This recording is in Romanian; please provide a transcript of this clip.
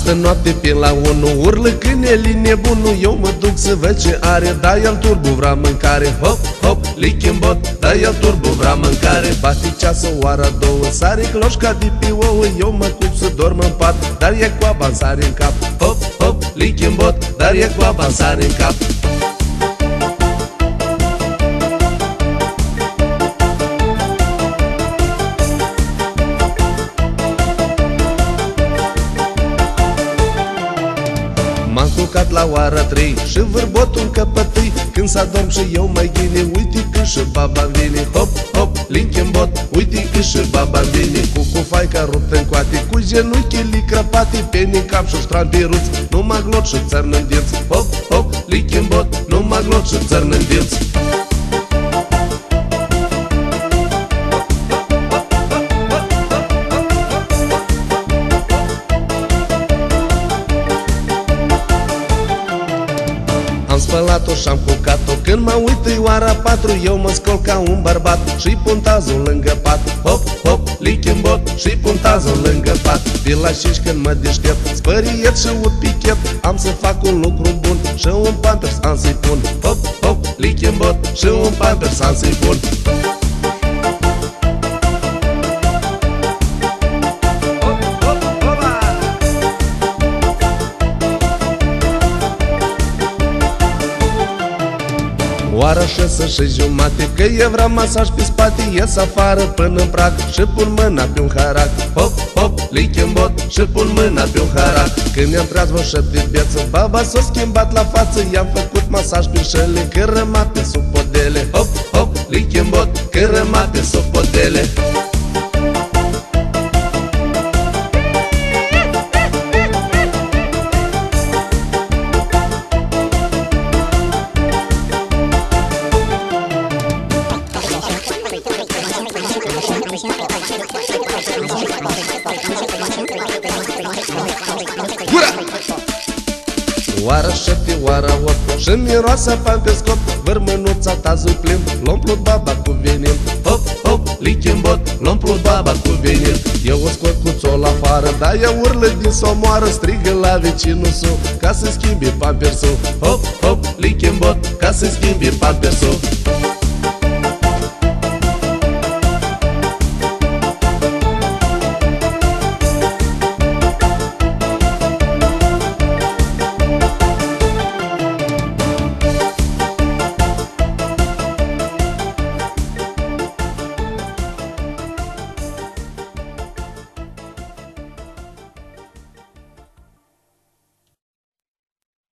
Astă noapte pe la 1 urlă câinele nebunul. Eu mă duc să văd ce are, da el turbu vrea mâncare. Hop, hop, lichimbot, da el turbu vrea mâncare. Bate ceasul ora 2, sare cloșca de pe ouă. Eu mă culp să dorm în pat, dar e cu avansare în cap. Hop, hop, lichimbot, dar e cu avansare în cap. M-am culcat la ora 3 și vârbotul căpătâi. Când s-adorm și eu mai ghine, uite că și baba vine. Hop, hop, lichimbot, uite că și baba vine. Cu faica ruptă în coate, cu genunchile crăpate, pene cap și strampiruți, numai glot și țărnă în dinți. Hop, hop, lichimbot, numai glot și țărnă în dinți. Am spălat-o și-am culcat-o, când mă uit e ora 4. Eu mă scol ca un bărbat și-i pun tazul lângă pat. Hop, hop, lichimbot, și-i pun tazul lângă pat. De la 5 când mă deștept, spăriet și un pichet, am să fac un lucru bun și un pampers am să-i pun. Hop, hop, lichimbot, și un pampers am să-i pun. Ora 6:30, că eu vreau masaj pe spate, ies afară până în prag și pun mâna pe un harac. Hop, hop, lichimbot, și pun mâna pe un harac. Când i-am tras vreo 7 beță, baba s-a schimbat la față. I-am făcut masaj pe șele, că răma pe sub podele. Hop, hop, lichimbot, că răma pe sub podele. Oara 7, oara 8 și miroasa pampers scop. Vârmânuța tazul plin, l-umplut baba cu venin. Hop, hop, lichimbot, l-umplut baba cu venin. Eu o scot cuțul afară, dar ea urlă din s-omoară. Strigă la vecinul său ca să schimbi pampersul. Hop, hop, lichimbot, ca să schimbi pampersul.